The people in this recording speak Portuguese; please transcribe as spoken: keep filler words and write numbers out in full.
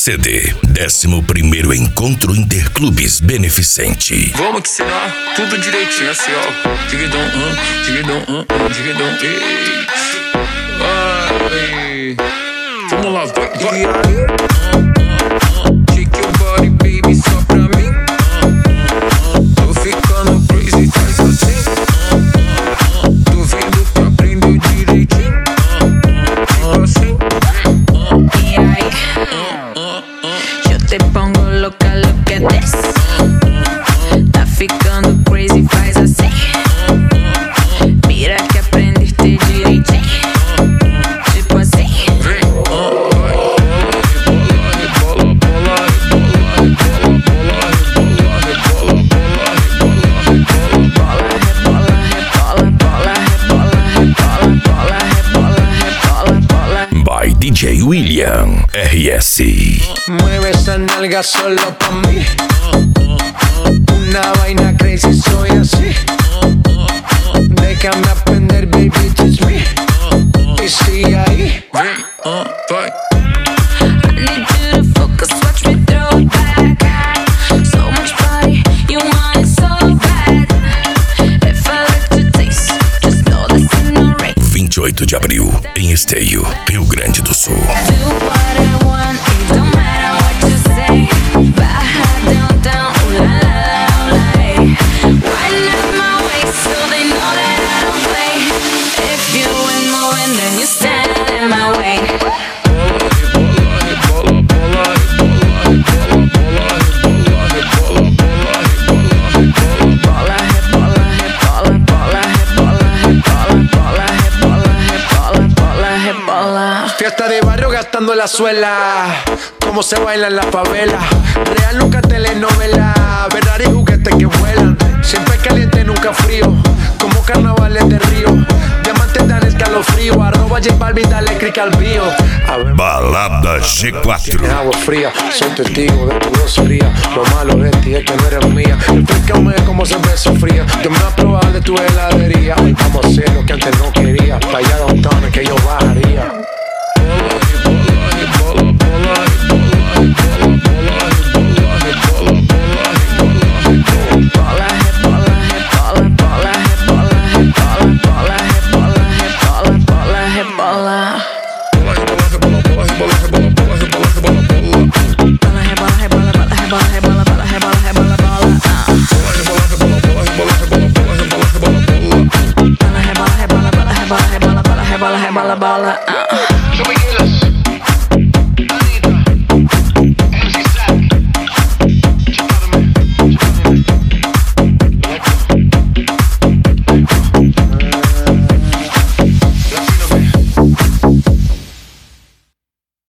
C D, décimo primeiro Encontro Interclubes Beneficente. Vamos que será tudo direitinho, assim, ó. Dividão, hum, dividão, hum, dividão, ei. Vai. Vamos lá, vai, vai. Shake your body, baby, só pra mim. Tô ficando crazy, faz assim. Tô vendo que aprendeu direitinho. Tipo assim. E aí, eu te pongo louca, louca desse. Tá ficando crazy, faz assim. Mira que aprendeste direitinho. Tipo assim. By D J William R S. Mueve esa nalga solo pa' mí. Una vaina crazy, soy así. Déjame aprender, baby, teach me. Y sigue ahí. Vem, ah, vai. I need you to focus, watch me throw it back. So much body, you want it so bad. If I let you taste, just know this ain't no race. vinte e oito de abril, em Esteio, Rio Grande do Sul. Do what I want, it don't matter what you say. Baja down, down, ooh la la la, ooh la hey. Wind up my waist so they know that I don't play. If you ain't moving, then you stand in my way. Fiesta de barrio gastando la suela. Cómo se baila en la favela. Real nunca telenovela. Ferrari juguetes que vuelan. Siempre caliente, nunca frío. Como carnavales de Río. Diamantes dan escalofrío. Arroba J Balvin, dale click al bio. Balada G cuatro. En agua fría, soy testigo de tu grosería. Lo malo de ti es que no eres mía. Explícame cómo se ve fría. Yo me voy a probar de tu heladería. Hoy vamos a hacer lo que antes no quería. Pa' allá downtown que yo bajaría. Bola, bola, bola,